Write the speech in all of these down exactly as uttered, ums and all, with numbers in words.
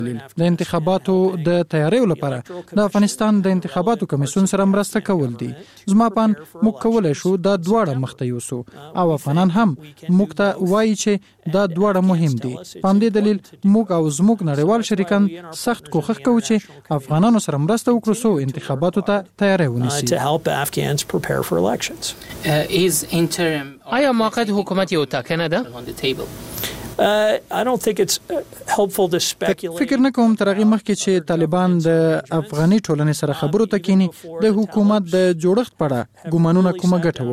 د انتخاباتو د تیاری لپاره د افغانستان د انتخاباتو کمیسیون سره مرسته کول دي. زما پان موږ کولای شو دا دواړه مخته یوسو او افغانان هم موږ ته وایي چې دا دواړه مهم دي. په همدې دلیل موږ او زموږ نړیوال شریکان سخت کوښښ کوو چې افغانانو سره مرسته وکړو څو انتخاباتو ته تیاری ونیسي. آیا موقت حکومت یو ټاکنه ده؟ Uh, I don't think it's uh, helpful to speculate. فکر نه کوم تر هغه مخکې چې طالبان د افغاني ټولنې سره خبرو ته کینی د حکومت د جوړښت په اړه ګومانونه کومه ګټه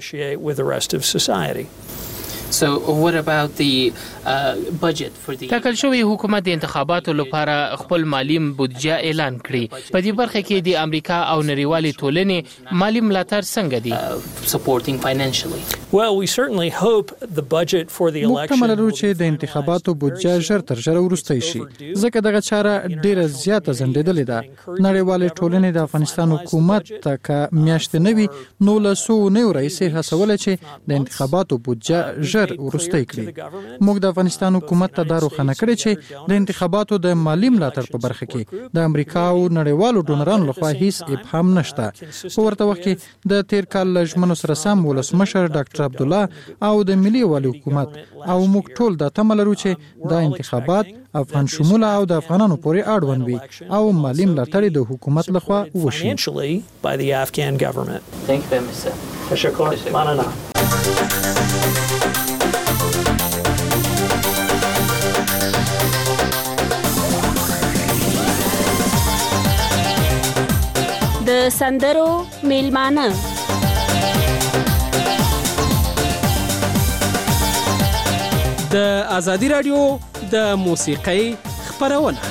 وکړي. So what about the uh, budget for the تاکل شوی حکومت د انتخاباتو لپاره خپل مالی بودجه اعلان کړي. په دې برخه کې د امریکا او نړیوالې ټولنې مالی ملاتړ څنګه دي؟ uh, supporting financially. Well, we certainly hope the budget for the election محتمل لرو چې د انتخاباتو بودجه ژر تر ژره وروستی شي ځکه دغه چاره ډیره زیاته ځنډېدلې ده. نړیوالې ټولنې د افغانستان حکومت ته که میاشتې نه وي نو له څو نیو رئیسې هڅولی چې د انتخاباتو بودجه ورسته کړي. موږ د افغانستان حکومت ته دا روښانه کړی چې د انتخاباتو د مالی ملاتړ په برخه کې د امریکا او نړیوالو ډونرانو لخوا هیڅ ابهام نشته. په ورته وخت کې د تیر کال له ژمنو سره سم ولسمشر ډاکټر عبدالله او د ملي یووالي حکومت او موږ ټول دا تمه لرو چې دا انتخابات افغان شموله او د افغانانو پورې اړوند وي او مالی ملاتړ د حکومت لخوا وشي. تشکر. مننه. د سندرو میلمانه د ازادي رادیو د موسیقۍ خبرونه.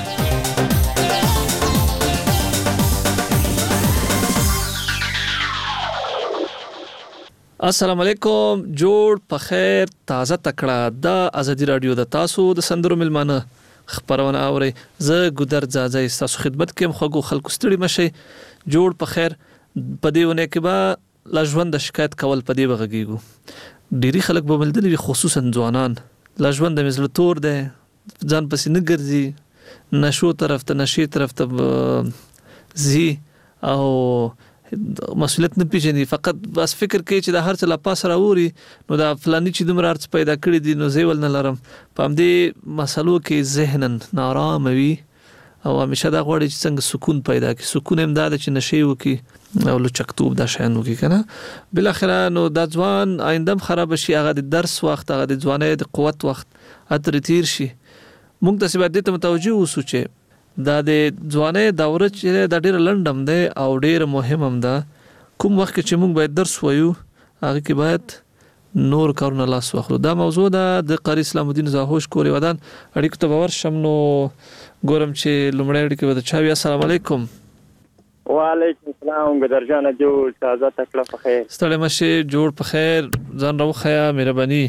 السلام علیکم. جوړ په خیر تازه تکړه د ازادي رادیو د تاسو د سندرو میلمانه خبرونه اوري. زه ګودر ځاځي تاسو خدمت کوم. خو خلکو ستړي مشي. جوړ په خیر په دیونه کې با لاجوند شکایت کول په دی بغږیږو. ډيري خلک به ملدلي خصوصا ځوانان لاجوند د مثل تور ده ځان پسې نه ګرځي نشو طرف ته نشي طرف ته زی او مسؤلیت نه پیژني. فقط بس فکر کوي چې د هر څه لا پاس راوري نو دا فلاني چې دومره ارڅ پیدا کړی دي نو زی ول نه لرم. په همدې مسلو کې ذهنن نارام وي او همیشه دا غواړي چې څنګه سکون پیدا کړي. سکون هم دا چې نشي وکي او لچکتوب دا شین وکي کنه. بل اخره نو د ځوان آیندم خراب شي. هغه د درس وخت هغه د ځوانۍ د قوت وخت اتر تیر شي. موږ د سبا د متوجي اوسو چې دا د ځوانۍ دوره چې د ډېر لنډم ده او ډېر مهم هم ده. کوم وخت چې موږ باید درس وایو هغه کې باید نور کارونه لاس واخلو. دا موضوع ده د قاری اسلام الدین زاهوش کوري ودان اړیکو ته باور شم. نو ګورم چې لمړی اړیکه ودا چا. السلام علیکم. وعلیکم السلام. ګدر جان جوړ تازه تکړه په خیر. ستړي مشه جوړ په خیر. ځان راوخیا مهرباني.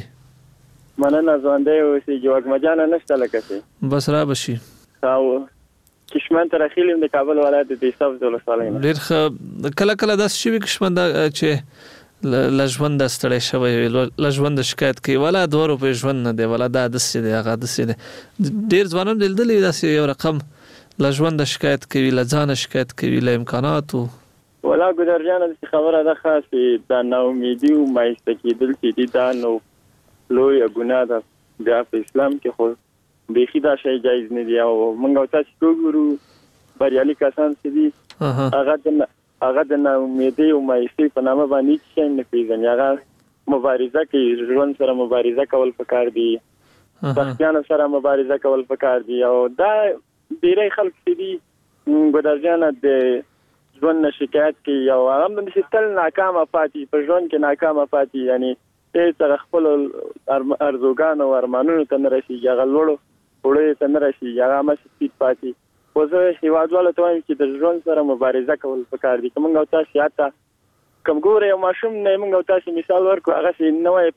مننه ځوان دی او سي جوړ مجانه نشته لکه سي بس را بشي. او کشمن تر اخیلم د کابل ولایت د دیساف ولسوالۍ. ډیر کله کله داس شي کشمن چې لژوند ستړی شوی لژوند شکایت کوي ولا دوه روپې ژوند نه دی ولا دا د سې دی هغه د سې دی. ډیر ځوانان دلدلې داسې یو رقم لژوند شکایت کوي لځان شکایت کوي له امکاناتو. ولا ګدر جان د خبره ده خاصه د نو امیدي او مایسته کېدل چې دي دا نو لوی ګناه ده بیا په اسلام کې. خو بيخي دا شی جایز نه دی او موږ تاسو وګورو بریالي کسان چې دي هغه د هغه د امیدي او مایسته په نامه باندې چې نه پیژني. هغه مبارزه کوي ژوند سره مبارزه کول پکار دي. سختیانو سره مبارزه کول پکار دي او دا ډیری خلک چې دي ګدر جان د ژوند شکایت کوي او هغه د مستل ناکامه پاتې په ژوند کې ناکامه پاتې. یعنی ته تر خپل ارزوګان او ارمانونو ته نه رسیږي. هغه لوړو وړو ته نه رسیږي. هغه مشکل پاتې. خو زه هیوادوالو ته وایم چې د ژوند سره مبارزه کول پکار دي. کوم غو تاسو یاته کوم ګوره یو ماشوم نه موږ تاسو مثال ورکو هغه چې نوې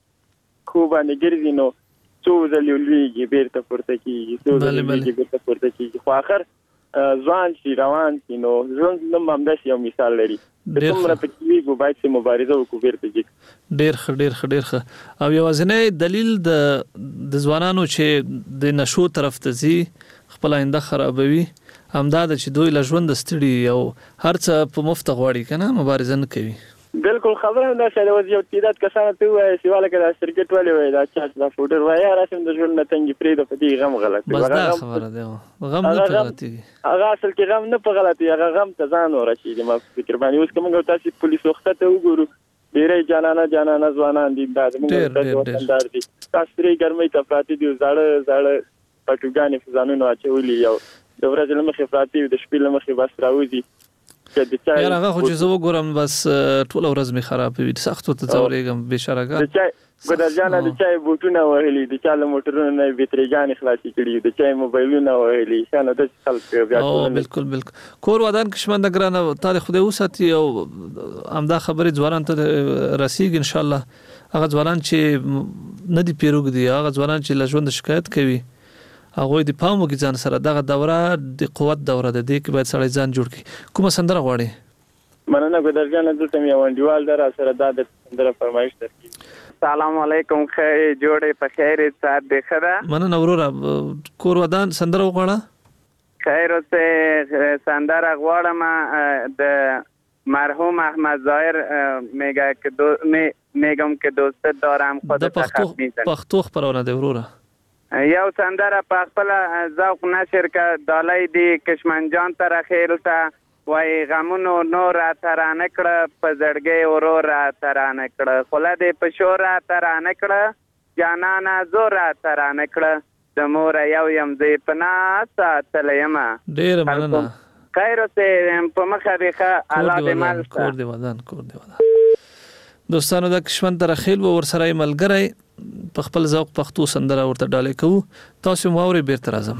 په خو باندې ګرځي نو څو ځلې لویږي بیرته پورته کیږي څو ځلې لویږي بیرته پورته کیږي. خو اخر ځوان شي روان شي نو ژوند نوم هم داسې یو مثال لري. کومره په کې وي باید چې مبارزه وکړو بیرته کیږي. ډیر ښه ډیر ښه ډیر ښه. او یوازینی دلیل د د ځوانانو چې د نشو طرف ته ځي خپل آینده خرابوي همدا د چې دوی له ژوند ستړي او هر څه په مفت غواړي کنه مبارزه نه کوي بالکل خبره ده چې د وضعیت تعداد کسانه ته وایي چې والا کړه شرکت والے وایي دا چې دا فوډر وایي راسم د ژوند نه تنګي پرې د پدې غم غلط بس دا خبره ده غم نه غلطي هغه اصل کې غم نه په غلطي هغه غم ته ځان ورشي ما فکر باندې اوس کومه تاسو پولیس وخت ته وګورو ډېرې جانانه جانانه ځوانان دي دا موږ ته وطندار دي تاسو پرې ګرمۍ ته پاتې دي زړه زړه پټوګانې فزانونو اچولي یو د ورځې لمخې پاتې د شپې لمخې بس راوځي یار هغه خو چې زه وګورم بس ټول ورځ می خراب وي سختو ته ځورېږم بشرګه د چای ګدر جان د چای بوټونه وهلي د چا له موټرونو نه بیتریګان خلاصي کړي د چای موبایلونه وهلي شانه د خلک بیا او بالکل بالکل کور ودان کښمن ګرانه تاریخ خو دې وساتي او همدا خبرې ځوانان ته رسیږي ان شاء الله هغه ځوانان چې نه دی پیروګ دي هغه ځوانان چې له ژوند شکایت کوي هغه د پامو کې ځان سره دغه دوره د قوت دوره ده د کې باید سړی ځان جوړ کړي کومه سندره غواړي مننه ګدر جان دلته مې وانډیوال در سره دا د سندره فرمایش درکې سلام علیکم خیر جوړې په خیر سات دی خدا مننه وروره کور ودان سندره وغواړه خیر اوسه سندره غواړم د مرحوم احمد ظاهر میگه که دو میگم که دوست دارم خودت پښتو پښتو خبرونه دی وروره یو سندره په خپل ذوق نشر ک دالای دی کشمن جان تر خیر ته وای غمونو نور ترانه کړه په زړګي اورور ترانه کړه خله دې په شور ترانه کړه جانانا زور ترانه کړه د مور یو يم دې پنا ساتلېما ډیر مننه خیر اوسه په مخه ریخه الله دې مال کور دې ودان کور دې ودان دوستانو د کشمن تر خیل و ورسره ملګری په خپل ذوق پښتو سندره ورته ډالې کوو تاسو مو اوري بیرته راځم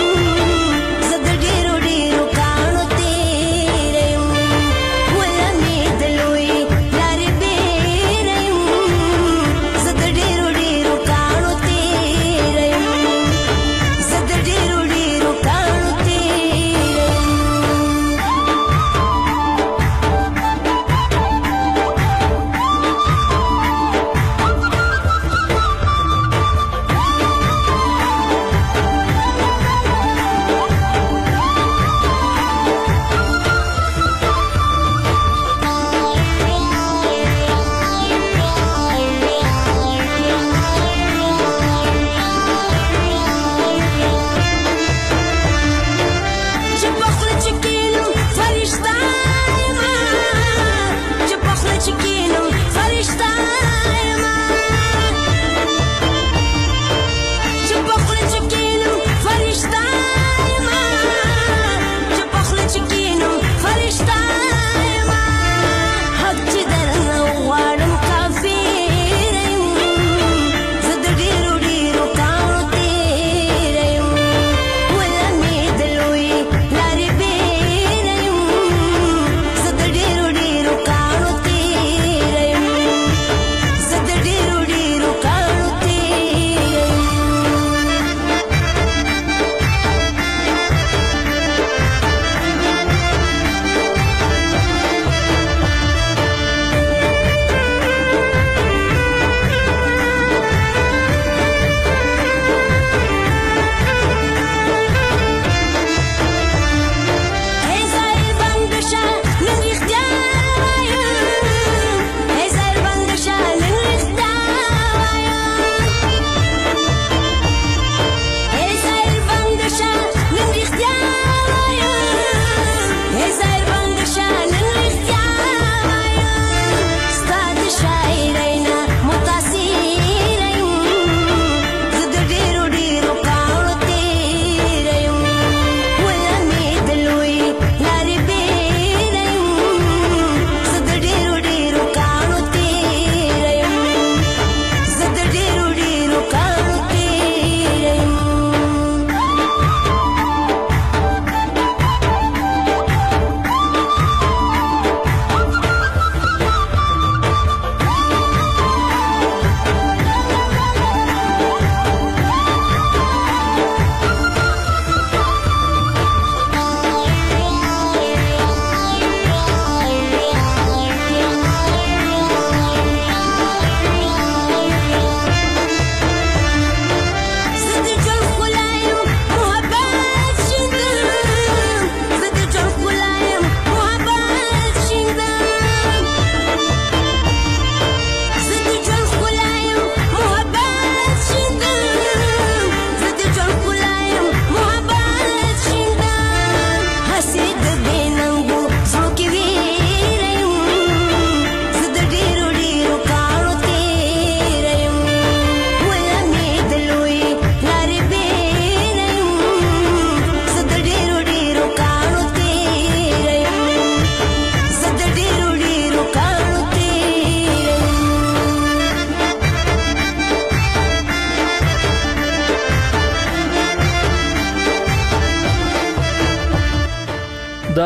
Well, I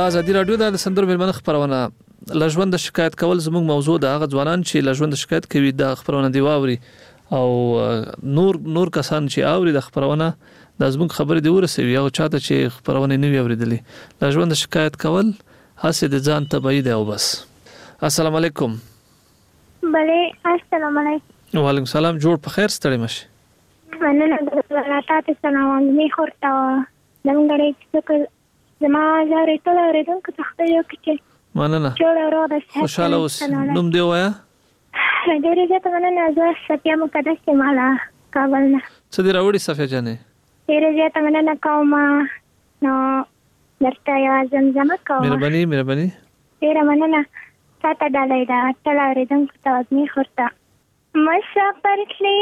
ازادي رادیو د سندرو ملمنه خبرونه لژوند شکایت کول زموږ موضوع ده. هغه ځوانان چې لژوند شکایت کوي د خبرونه دی واوري او نور نور کسان چې اوري د خبرونه د زموږ خبرې دی ورسوي او چاته چې خبرونه نه وي اوریدلې. لژوند شکایت کول هڅه د ځان تبعید او بس. السلام علیکم. بله السلام علیکم. وعلیکم السلام. جوړ په خیر ستړي مشه. مننه د تاسو سلام علیکم خورتا دمګړې چې زما زاره ته ورېدم که تخته یو کې مننه خوشاله اوس. نوم دی وایا؟ ډېرې زیاته مننه. زه صفیه مقدس یم له کابل نه. څه دې راوړي صفیه جانې؟ ډېرې زیاته مننه کوم. نو درته یوه زمزمه کوم. مهرباني مهرباني. ډېره مننه. تا ته ډالۍ ده ته له اورېدم که ته وزمې خورته مسافر تلې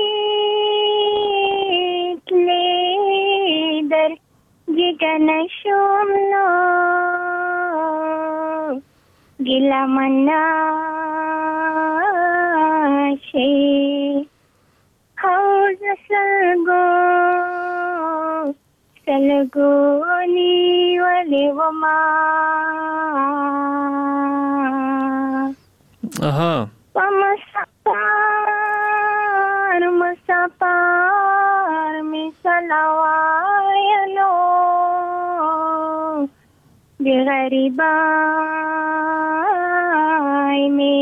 تلې در جګه نشوم نو ګیله منه شي او زه سلګو سلګو نیولې وما اها مسافر مسافر می سلوایلو دی غریبای می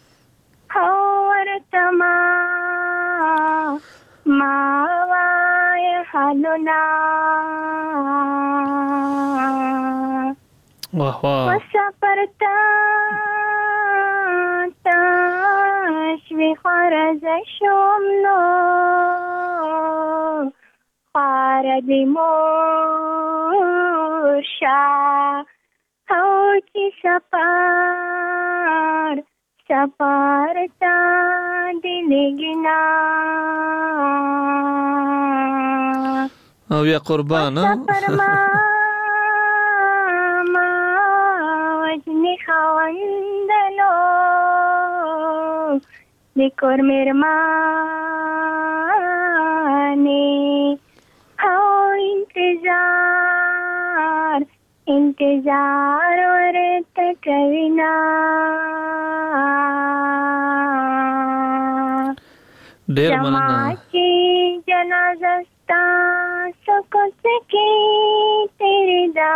هورتما ما وای حالنا واه واه مسافرتا تشوی خارز شوم نو خارد مورشا او چی سپار سپار تا دلگنا او یا قربان سپر ما ما وجنی خواندلو دیکور میرمانی او انتظار انتظار ورت کوینا ډیر مننه. جماعتی جنازستا سکوت کی تیری دا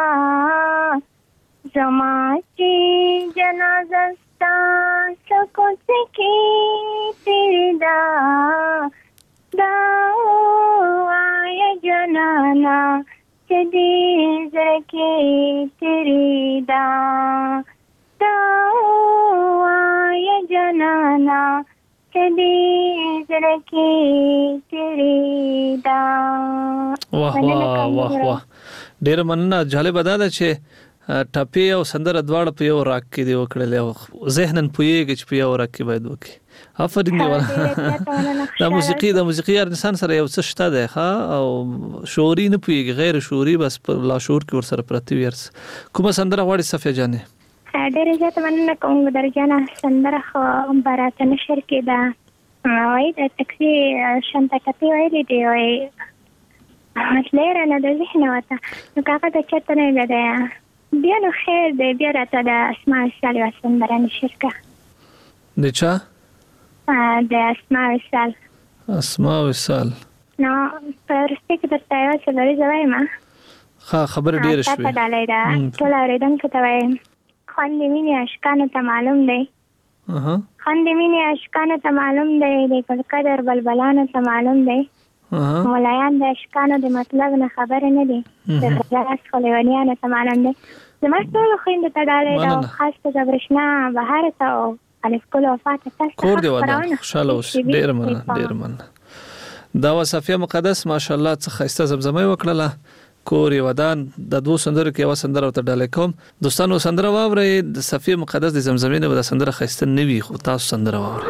جماعتی جنازستا سکوت کی تیری دا دا آیا جنانا چدی زرکی تیری دا دا آیا جنانا چدی زرکی تیری دا. واه واه واه واه ډیر مننه. جالب ده چې ټاپي او سندره دواړه په یو راک کې دی وکړل او ذهنن پویږي چې په یو راک کې باید وکړي. افرین دی ولا دا موسیقي د موسیقي انسان سره یو څه شته ده ښا او شعوري نه پویږي غیر شعوري بس په لا شعور کې ور سره پرتی ورس. کومه سندره غواړي صفیه جانې؟ ډېرې زیاته مننه کوم درجانه. سندره خو برات نشر کې ده وای د تکسي شانته کتی ویلې دی وای مطلب نه د ذهن وته نو کاغه د چته نه ده بیا نو خیر دی بیا راته د اسماء السال سندره نشر کا د چا د اسماء السال اسماء السال نو پرسته کې درته یو څه لري زوایم ها خبر ډیر شوي تا ډالۍ ده ټول اوریدم ته وای خواندې مینې اشکانو ته معلوم دی اها خواندې مینې اشکانو ته معلوم دی د کلکدر بلبلانو ته معلوم دی مولایان د اشکانو د مطلب نه خبر نه دي د غلاس خلیوانیانو ته معلوم دی. زما ټول خويند ته ډالۍ ده خاص ته برښنا بهار ته او الف کول وفات تاسو کور دی ودان خوشاله اوس ډیر من ډیر من دا وصفیه مقدس ماشاءالله څه خسته زمزمه وکړه کور ودان د دوه سندرو کې یو سندره ته ډالۍ کوم. دوستانو سندره واوري د صفیه مقدس د زمزمې نه د سندره خسته نه وي خو تاسو سندره واوري.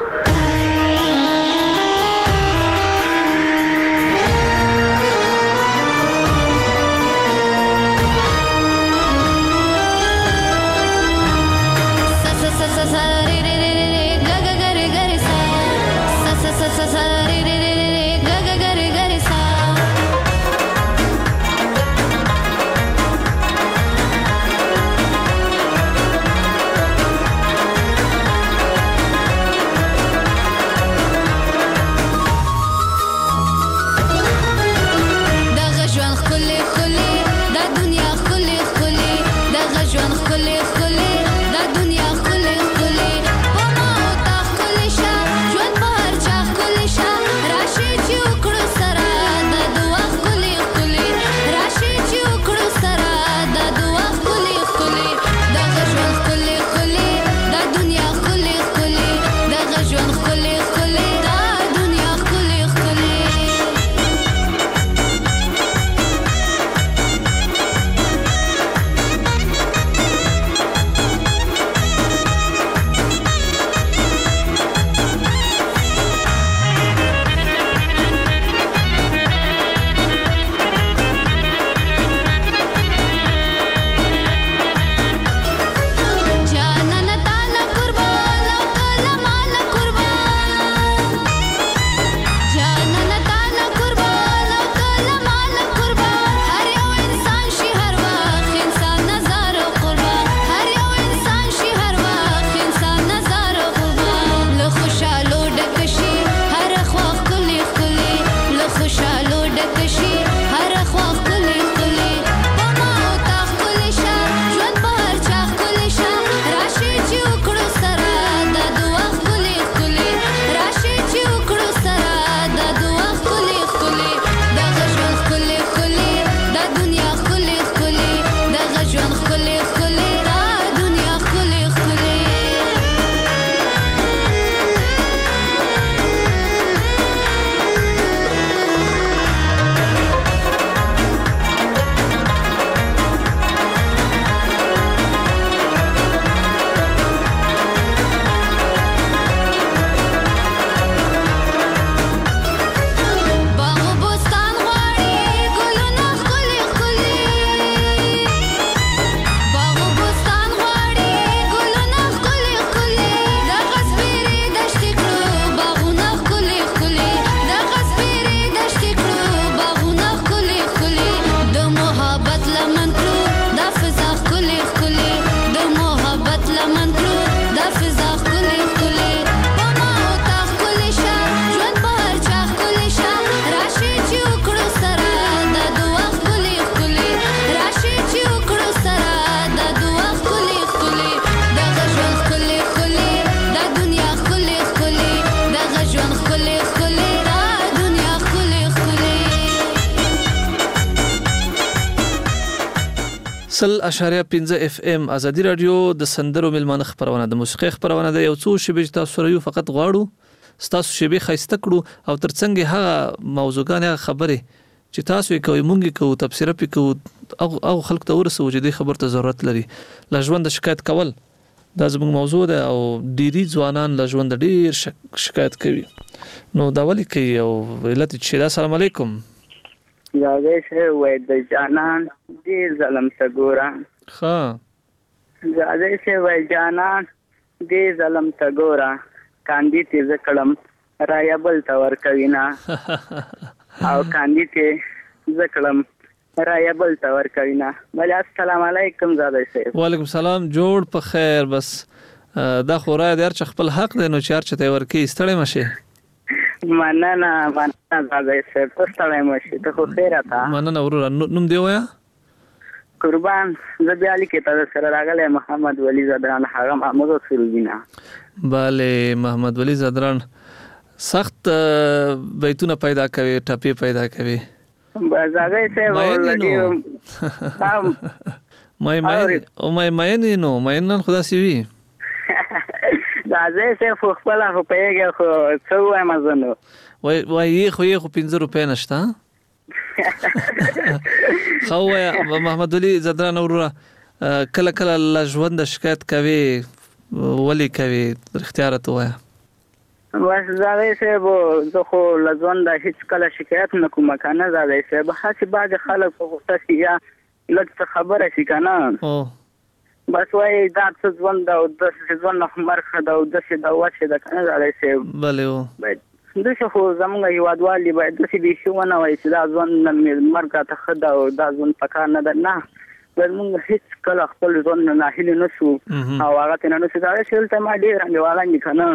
سل اشاریه پنځه اف ام ازادي رادیو د سندرو ملمانه خبرونه د موسیقي خبرونه د یو څو شیبې تاسو سره یو فقط غواړو تاسو شیبې خایسته کړو او ترڅنګ هغه موضوعګان هغه خبره چې تاسو یې کوي مونږ کوو تفسیر پې کوو او او خلک ته ورسو چې د خبر ته ضرورت لري لا ژوند شکایت کول دا زموږ موضوع ده او ډيري ځوانان لا ژوند ډیر شکایت کوي نو دا ولي کوي او علت چې السلام علیکم یا دې وای د جانان دې ظلم سګورا ها یا دې وای جانان دې ظلم سګورا کاندي تیز کلم رایا بل تور کوینا او کاندي ته زکلم رایا بل تور کوینا بل السلام علیکم زاده سي وعلیکم السلام جوړ په خیر بس دا خورا د هر خپل حق دی نو چې هر چته ورکی ستړی مشه مننه مننه زاده سي ستړی مشه ته خو خیر اته مننه ورور نوم دی ویا قربان زبی علی کې تاسو سره راغله محمد ولی زدران هغه محمود سروینا bale محمد ولی زدران سخت بیتونه پیدا کوي ټاپي پیدا کوي بازاګه سه ولګي مای مای او مای مای نو مای نن خدا سی وی زاګه سه خو خپل خو پیګه خو څو امازونو وای وای خو یې خو پنځه روپې نشته خو محمد علي زدران اورا کله کله لا ژوند شکایت کوي ولی کوي اختیار ته وای بس زاوی صاحب زه خو لزون د هیڅ کله شکایت نه کوم کنه زاوی صاحب خاصه بعض خلک په غوسه شي یا لږ خبره شي کنه او بس وای دا څه ځوان دا د ځوان نه مرخه دا د څه دا واشه دا کنه زاوی صاحب bale او دغه خو زمونږ یوادوالي باید د دې شونه وای چې دا ځوان مرګه ته خدا او دا ځوان پکار نه ده نه موږ هیڅ کله خپل ځوان نه هیله نشو او هغه ته نه نشو دا چې ته ما ډیر انډیواله نه کنه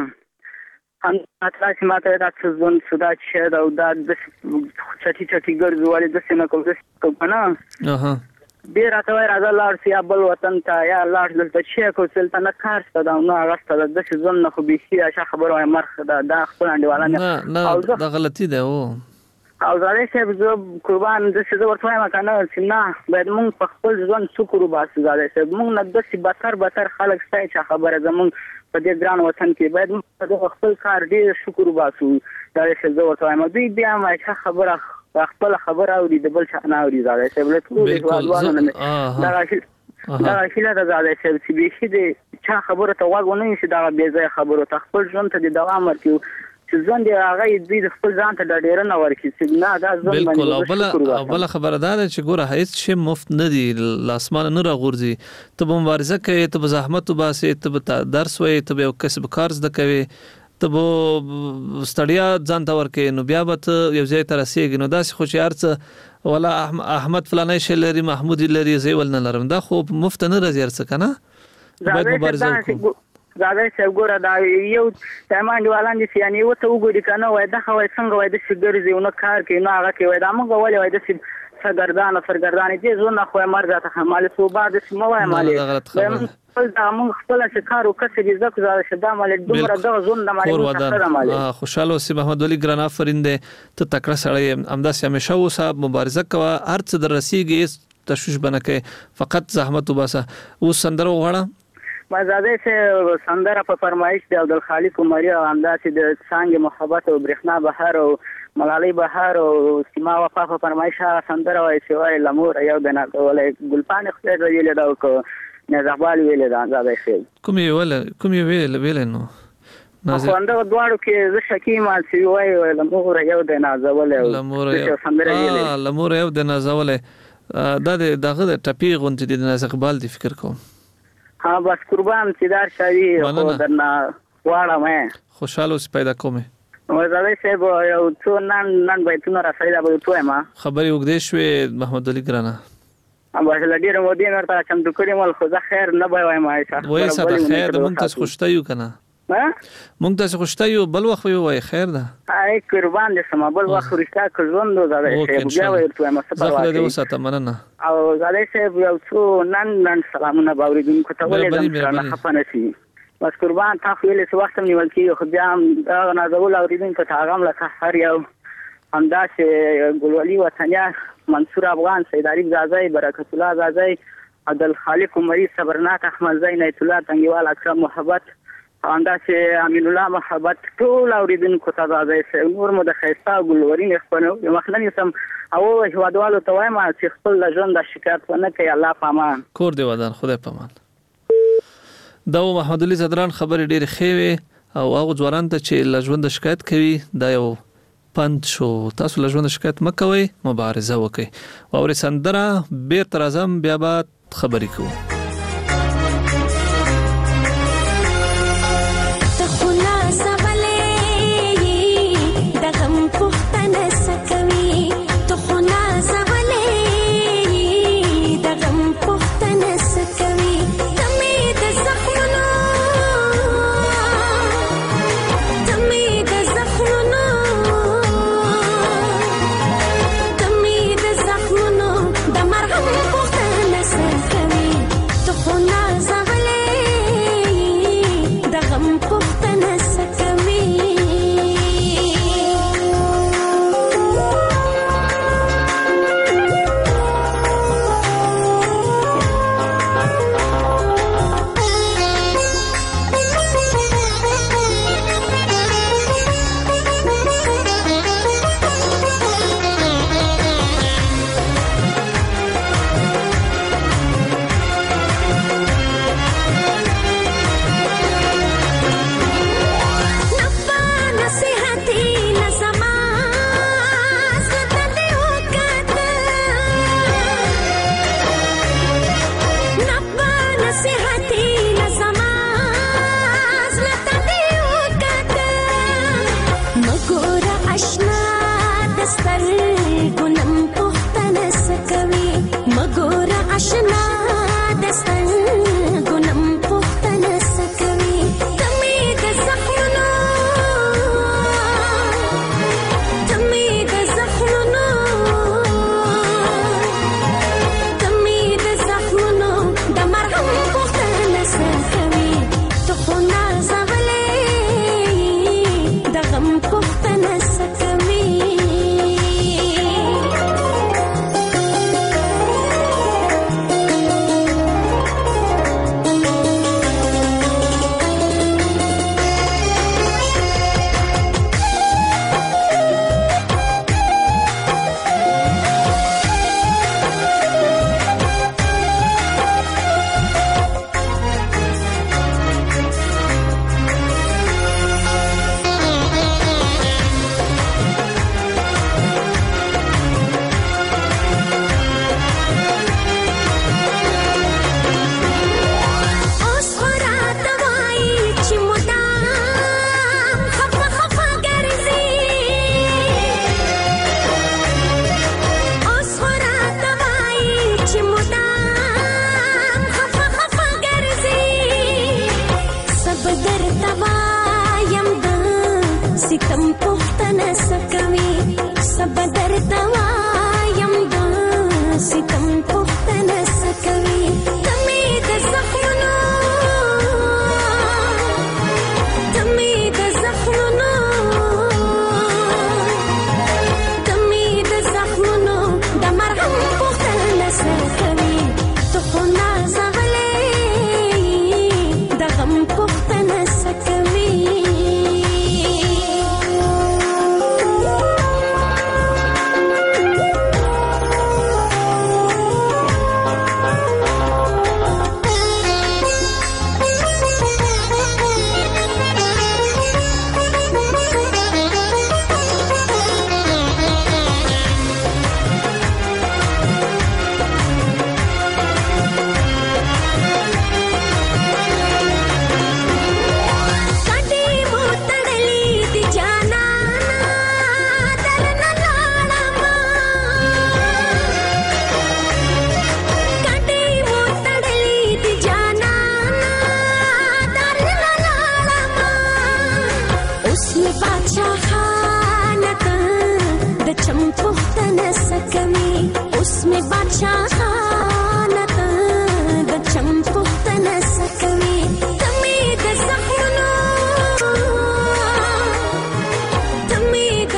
ان اته چې ماته دا څه ځون سودا چې دا دا د چټي چټي ګرځولې د سینه کوم کنه اها ډیر راته راځه لاړ سی بل وطن ته یا لاړ دلته چې کو سلطه نه کار ستدا نو هغه ستدا د څه ځون نه خو به شي اشه خبره مرخه دا د خپل انډیواله نه نه دا غلطي ده او او زړې چې زه قربان د څه ورته ما کنه چې نه باید مونږ په خپل ځوان شکر وباسو زړې چې مونږ نه د څه بتر بتر خلک ستای چې خبره زمونږ په دې ګران وطن کې باید موږ د خپل کار ډیر شکر وباسو دا چې زه ورته ما دوی بیا ما خبره خپل خبره او د بل څه نه اوري زړې چې بل ټول ځوانانو نه دا راځي دا راځي دا زړې چې به شي د چا خبره ته واغونه شي دا به ځای خبره ته خپل ژوند ته د دوام ورکړي چې ځان دی هغه دې خپل ځان ته ډیر نه ورکړي چې نه دا ځان بالکل او بل او بل خبره ده چې ګوره هیڅ شی مفت نه دی لاسمان نه راغورځي ته مبارزه کوي ته زحمت وباسي ته درس وایي ته یو کسب کار زده کوي ته ستړیا ځان ته ورکې نو بیا به یو ځای ته رسېږي نو داسې خو چې هر څه ولا احمد فلانی شی لري محمود لري زی ول نه لرم دا خو مفت نه راځي هر څه کنه باید مبارزه وکړو زاده چې ګوره دا یو تمام دیوالان دي یعنی وته وګوري کنه وای دا خو څنګه وای د شګر زیونه کار کوي نو هغه کوي دا موږ ولې وای د سرګردان سرګردان دي زونه خو مرګه ته مال سو بعد سمو وای مالي خپل دا موږ خپل کار وکړي دي ځکه زاده شدا مال دومره د زون د مالي خوشاله اوسې محمد علي ګران آفرینده ته تکړه سړی همداسې همیشه اوسه مبارزه کوه هر څه در رسیږي تشویش بنکې فقط زحمت وباسه اوس سندره وغواړه ما زاده چې سندره په فرمایش دی عبدالخالق عمری او همداسې د څنګه محبت او برېښنا بهار او ملالۍ بهار او سیما وفا په فرمایش سندره وای چې وای لمور یو د نه ولې ګلپان خپل ویل دا کو نه زغبال ویل دا زاده شي کوم ویل کوم ویل ویل نو نازه خو دواړو کې زه شکی مال سی وای لمور یو د نازول لمور یو لمور یو د نازول دا دغه د ټپی غونټ دي د زغبال دی فکر کوم ها بس قربان چې دار شوی خو درنا واړه مې خوشاله اوس پیدا کومه وزاده صاحب یو څو نن نن بیتونه را پیدا به توه ما خبري وګدې شوې محمد علي ګرانه ابا لډیر مو دین ورته چم د کړي مل خو ځه خیر نه وای ما ایسه وای ساده خیر مونږ ته خوشته یو کنه ها مونږ ته خوشته یو بل وخت وای خیر ده ay قربان دې سم بل وخت رښتا کړوندو زاده صاحب بیا ورته ما څه پروا زه دې وساته مننه او زاده صاحب یو څو نن نن سلامونه باورېدونکو ته ولې نه خپنه شي بس قربان تاسو یې څه وخت نیول کیږي خو بیا دا نازول اوریدونکو ته هغه له هر یو همداسې ګلولي وطنیا منصور افغان سید عارف زازای برکت الله زازای عبدالخالق عمری صبرناک احمد زین ایت الله تنگیوال اکرم محبت انداسې امین الله محبت ټول اوریدونکو ته راځي نور مو د خیستا ګلورین خپل مخلنی سم او هوادوالو ته وایم چې خپل ژوند د شکایت ونه کوي الله پامان کور دی ودان خدای پامان دا محمد علي زدران خبرې ډېرې ښې وې او هغه ځوانان ته چې له ژوند شکایت کوي دا یو پند شو تاسو له ژوند شکایت مکوئ مبارزه وکړئ او سندره بیرته راځم بیا به خبرې کوو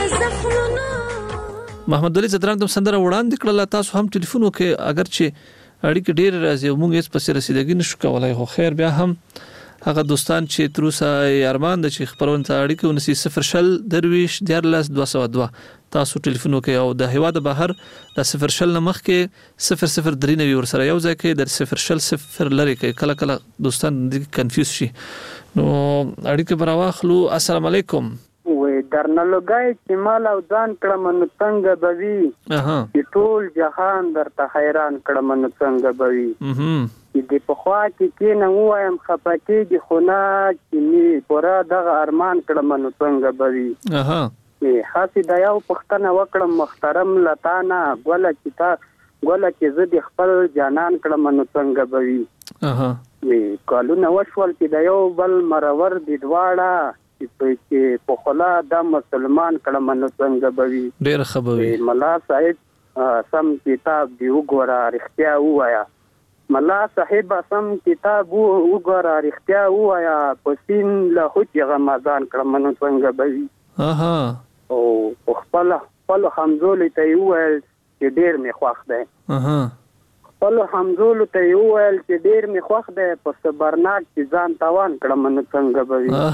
محمد علي زدران د سندره وړاندې کړل تاسو هم ټلیفون وکړئ اگر چې اړیکې ډېر راځي او موږ هیڅ پسې رسیدګي نشو کولای. خو خیر بیا هم هغه دوستان چې تروسه ارمان د چې خبرونه ته اړیکه ونسي صفر شل درویش دیارلس دوه سوه دوه تاسو ټلیفون وکړئ او د هیواد بهر د صفر شل نه مخکې صفر صفر درې نوي ورسره یو ځای کې د صفر شل صفر لري کې کله کله دوستان کنفیوز شي نو اړیکه براواخلو. السلام علیکم. وې درنلوګای چې مال او ځان کړم نو څنګه بوي اها چې ټول جهان درته حیران کړم نو څنګه بوي اها چې په خوا کې کې نه وایم خپکیږي خو نه چې می پورا دغه ارمان کړم نو څنګه بوي. اها چې حاسي دا یو پښتنه وکړم محترم لتانا ګوله چې تا ګوله چې زه د خپل جانان کړم نو څنګه بوي. اها وی کالونه وشول چې دا یو بل مرور د دواړه چې په خلا د مسلمان کړم نو څنګه بوي. ډېر خبري ملا صاحب سم کتاب دی وګوره رښتیا وایا. ملا صاحب سم کتاب وګوره رښتیا وایا پسین له حج رمضان کړم نو څنګه بوي. اها او خپل خپل همزولې ته ویل چې ډېر می خوښ دی. اها خپل همزولو ته ویل چې ډېر می خوښ دی په صبرناک چې ځان توان کړم نو څنګه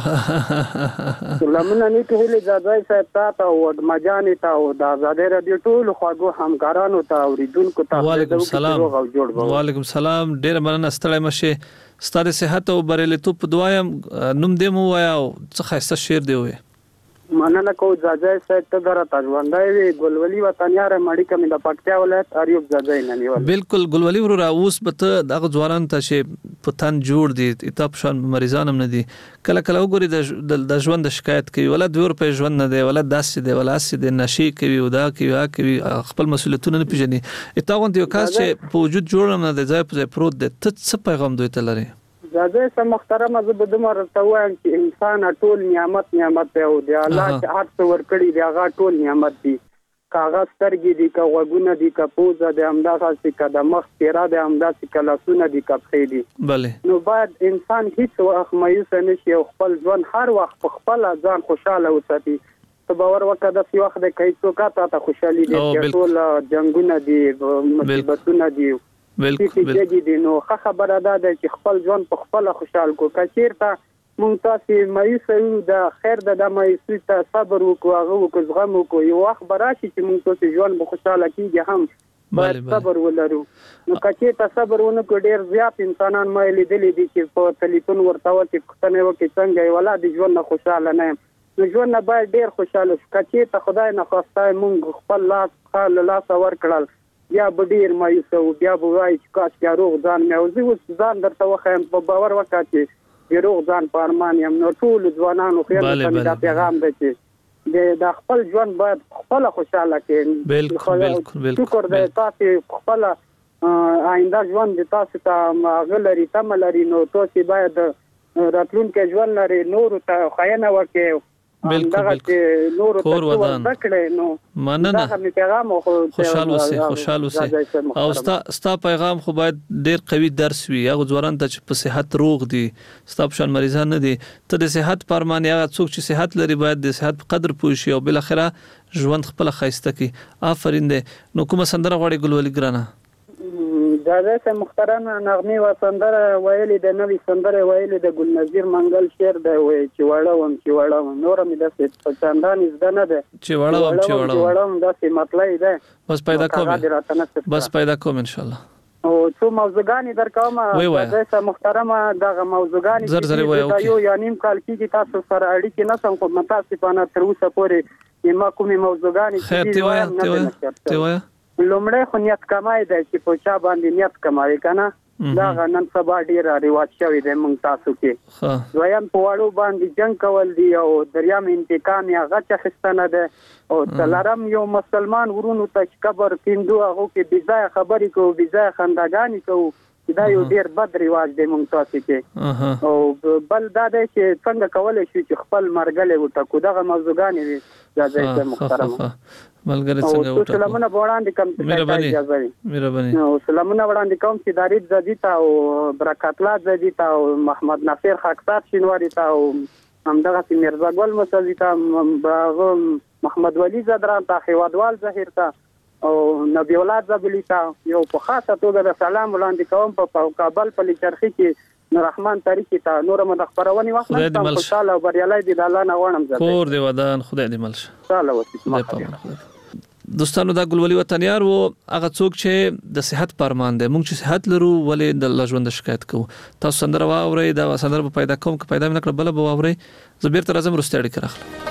بوي. سلامونه نیته هلي ځای صاحب ته او مجانې ته او د آزادۍ رادیو ټولو خواږو همکارانو ته اوریدونکو ته وعلیکم السلام. وعلیکم السلام. ډېر مننه ستړی مشه ستاسو صحت او بریالیتوب په دعایم نوم دې مو وایا او څه ښایسته شعر دی وې. مننه کو ځای صاحب ته درته ژوندای وي ګلولي وطنیار مړی کمه د پکتیا ولایت اریوب ځای نه نیول. بالکل ګلولي ورو اوس به ته دغه ځوانان ته چې په تن جوړ دي اتاب شان مریضان هم نه دي کله کله وګوري د ژوند شکایت کوي ولا دوه روپې ژوند نه دی ولا داسې دی ولا اسې دی نشي کوي او دا کوي ها کوي خپل مسولیتونه نه پیژني. اتاغون یو کس چې په وجود جوړ نه دی ځای په ځای پروت دی ته څه پیغام دوی ته لري؟ زه سم محترمه زه به دومره ورته وایم چې انسان ټول نعمت نعمت دی او د الله چې هر څه ورکړي دی هغه ټول نعمت دی. کاغذ سترګې دي که غوږونه دي که پوزه دی همداسې که د مخ څېره دی همداسې که لاسونه دي که پښې دي. بله نو باید انسان هیڅ وخت مایوسه نه شي او خپل ژوند هر وخت په خپله ځان خوشحاله وساتي. ته باور وکړه داسې وخت دی که هېڅوک تا ته خوشحالي دی چې ټول جنګونه دي مصیبتونه دي بالکل بالکل نو ښه خبره ده چې خپل ژوند په خپل خوشحال کو که چیرته مونږ تاسو مایوس یو د خیر د مایوسۍ ته صبر وکړو هغه وکړو زغم وکړو یو وخت به راشي چې مونږ تاسو ژوند به خوشحاله کیږي هم باید صبر ولرو. نو که چیرته صبر ونه کړو ډېر زیات انسانان ما لیدلي دي چې په ټلیفون ورته وکړي پوښتنه وکړي څنګه یې ولا د ژوند نه خوشحاله نه یم. نو ژوند نه باید ډېر خوشحاله شو. که چیرته خدای نخواسته مونږ خپل لاس له لاسه ورکړل بیا به ډېر مایوسه وو بیا به وایي چې کاشکې روغ ځان مې او زه اوس ځان درته وښیم په باور وکړه چې د روغ ځان په ارمان یم. نو ټولو ځوانانو خیال ته مې دا پیغام دی چې د خپل ژوند باید خپله خوشحاله کړي. شکر دی تاسې خپله آینده ژوند د تاسو ته هغه لري تمه لري نو تاسې باید راتلونکی ژوند لري نورو ته ښیینه وکړئ. بالکل بالکل کور ودان مننه خوشحال اوسئ خوشحال اوسئ او ستا ستا پیغام خو باید ډېر قوي درس وي هغه ځوانان ته چې په صحت روغ دي ستا په شان مریضان نه دي ته د صحت په ارمان هغه څوک چې صحت لري باید د صحت په قدر پوه شي او بالاخره ژوند خپله ښایسته کړي. آفرین دی. نو کومه سندره غواړې ګلولي ګرانه؟ دا زه محترم نغمې و سندره ویلې د نوې سندره ویلې د ګلنظیر منګل شعر دی وایي چې وړه وم چې وړه وم نوره مې داسې په چندانې زده نه ده چې وړه وم چې وړه وم داسې مطلب دی بس پیدا کوم بس پیدا کوم انشاءالله. او څو موضوعګانې درکوم زه محترمه دغه موضوعګانې یو یا نیم کال کېږي تاسو سره اړیکې نه سم خو متاسفانه تر اوسه پورې ما کومې موضوعګانې خیر تی وایه تی وایه لومړی خو نیت کمای دی چې په چا باندې نیت کموي که نه دا نن سبا ډېر رواج شوی دی موږ تاسو کې. دویم په واړو باندې جنګ کول دي او دریم انتقام یې هغه اخیستنه ده او څلورم یو مسلمان ورونو ته چې قبر کیندو هغو کې بېځایه خبرې کوو بېځایه خنداګانې کوو چې دا یو ډېر بد رواج دی موږ تاسو کې. او بل دا دی چې څنګه کولی شو چې خپل مرګلی وټکو دغه موضوعګانې وي دا ځای محترمه ملګری څنګه وټاکو سلامونه وړاندې کوم مهرباني مهرباني او سلامونه وړاندې کوم چې دارید زدی ته او برکت الله زدی ته او محمد نصیر خاکسار شینواری ته او همدغه میرزا ګل مسعودی ته محمد ولی زدران ته خیوادوال ظاهر ته او نبی اولاد زبلی تا یو په خاصه توګه د سلام وړاندې کوم په کابل په لچرخي کې نور رحمان تاریخي ته نور مد خبرونه واخلم تاسو خوشاله او بریالي دي د الله نه غواړم زه کور دی ودان خدای دې مل شه تعالی وسیله دوستانو دا ګلولي وطنيار وو هغه څوک چې د صحت پرمان دي موږ چې صحت لرو ولې د الله ژوند شکایت کوو تاسو سندره واورئ دا سندره پیدا کوم که پیدا نه کړ بل به واورئ زبیر تر اعظم رستاړي کړه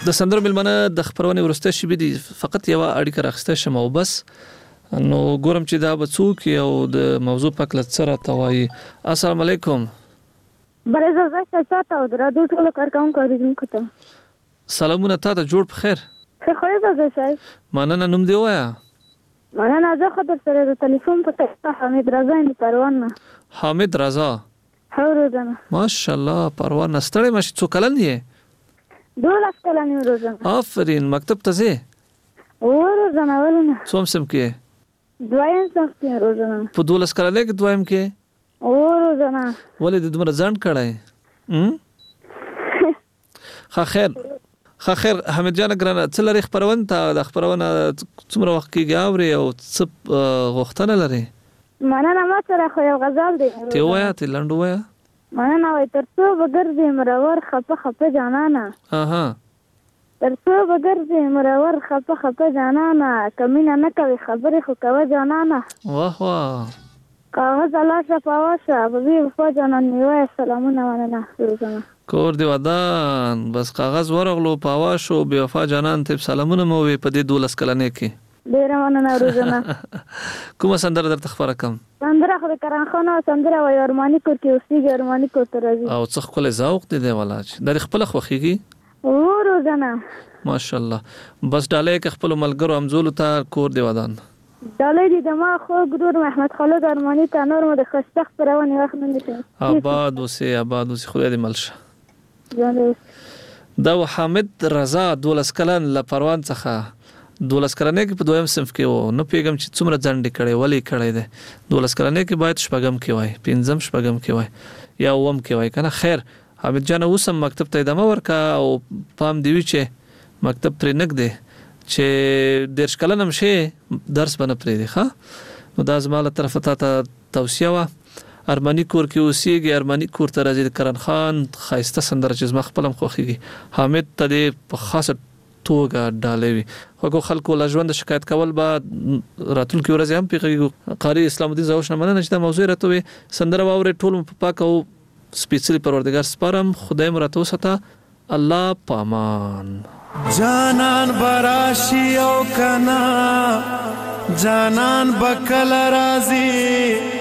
د سندرو ملمنه د خبرونه ورسته شي بي فقط یو اړیکه راخسته شمه او بس نو ګورم چې دا به څوک او د موضوع په کله سره توای. السلام علیکم. بلې زړه څه او درادو ټول کار کوم کوم کوته. سلامونه تا ته جوړ بخیر. څه خو زه زه مننه نوم دی وایا. مننه زه خو در سره د ټلیفون په تاسو حمید رضا اند پروان. حمید رضا. ها روزانه. ماشاءالله پروان ستړی مشه څو کلن دی؟ دولس کلن روزانه. آفرین مکتب ته ځې؟ او روزانه ولنه. څوم سم کې؟ دویم سم کې روزانه. په دولس کلن کې دویم کې؟ او روزانه. ولې د دومره ځان کړای؟ ها خیر ها خیر حمید جان ګرانه څه لري خبرونه ته د خبرونه څومره وخت کې غاوري او څه غوښتنه لري؟ مننه ما سره خو یو غزل دی. ته وایا ته لنډو وایا. مننه وای تر څو بغرځي مرور خپه خپه جانانا. اها تر څو بغرځي مرور خپه خپه جانانا کمینه نه کوي خبرې خو کوي جانانا. واه واه کاغذ الله شفاواشه ببي وفا جانان نیوه سلامونه مننه. کور دی ودان بس کاغذ ورغلو پاواشو بی وفا جانان ته سلامونه مو وی په دې دولس کلنې کې. ډیر مننه روزانه. کومه سندره درته خبره کوم؟ سندره خو کران خان او سندره وای ارمانی کور کې اوسېږي ارمانی کور ته راځي. او څه خپل ذوق دی دی ولاج د خپل خوخيږي. او روزانه ماشاءالله بس ډالې کې خپل ملګرو امزول ته کور دی ودان. ډالې دي د ما خو ګرور محمد خالد ارمانی ته نور مو د خشتخ پرونی وخت نه نشي. آباد اوسه آباد اوسه خدای دې ملشه. دا حمید رضا دولس کلن ل پروان څخه دولس کلنې کې په دویم صنف کې وو نو پیغام چې څومره ځنډ کړي ولی کړي ده دولس کلنې کې باید شپږم کې وای پنځم شپږم کې وای یا اوم کې وای کنه. خیر حمید جان اوسم مکتب ته ادامه ورکا او پام دی چې مکتب پرې نګ دی چې درش کلنم شي درس بنه پرې دی ښه. نو دا زماله طرف ته توصیه وا ارمانی کور کې اوسېږي ارمانی کور ته راځي کرن خان خایسته سندره چې زما خپلم خوښيږي. حمید ته دې په خاصه توګه ډالوي خو خلکو لا ژوند شکایت کول با راتل کې ورځ هم پیږي. قاری اسلام الدین زوش نه مننه چې دا موضوع راته سندره واوري ټول په پاک او سپیشلی پروردگار سپارم خدای مراتو ستا الله پامان. جانان براشي او کنا جانان بکل رازي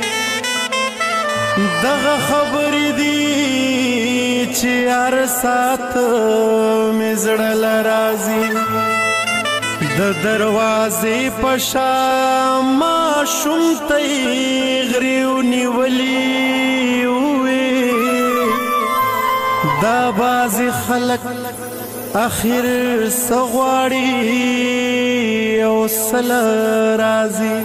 دغه خبرې دي چې هر سات مزړل رازي د دروازې پشا ما شومتي غريو نیولي وې دا بازي خلق اخر سغواړي او سل رازي.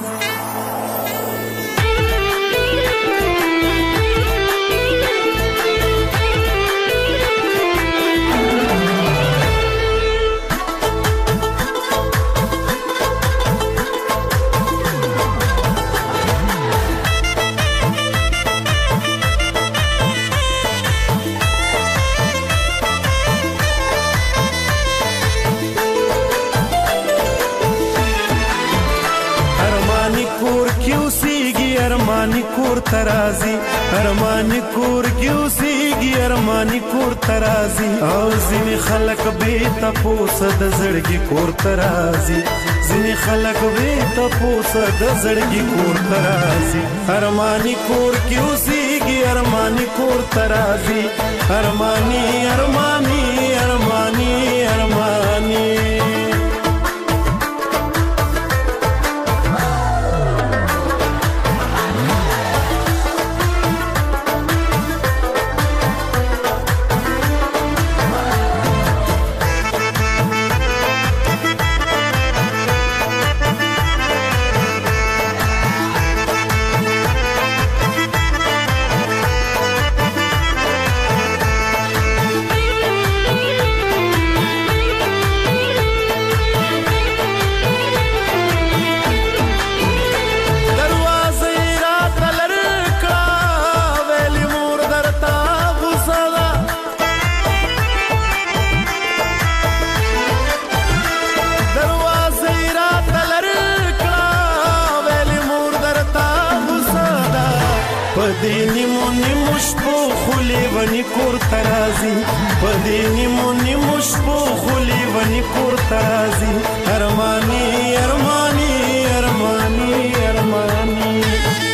ارمانی کور ترازی ارمانی کور کیوسیږي ارمانی کور ترازی او ځینې خلک به تاسو د زړګي کور ترازی ځینې خلک به تاسو د زړګي کور ترازی ارمانی کور کیوسیږي ارمانی کور ترازی ارمانی ارمانی ارمانی ارمانی پدې نیمو نیمو شپو خولې ونی کور ترازی پدې نیمو نیمو شپو خولې ونی کور ترازی ارمانی ارمانی ارمانی ارمانی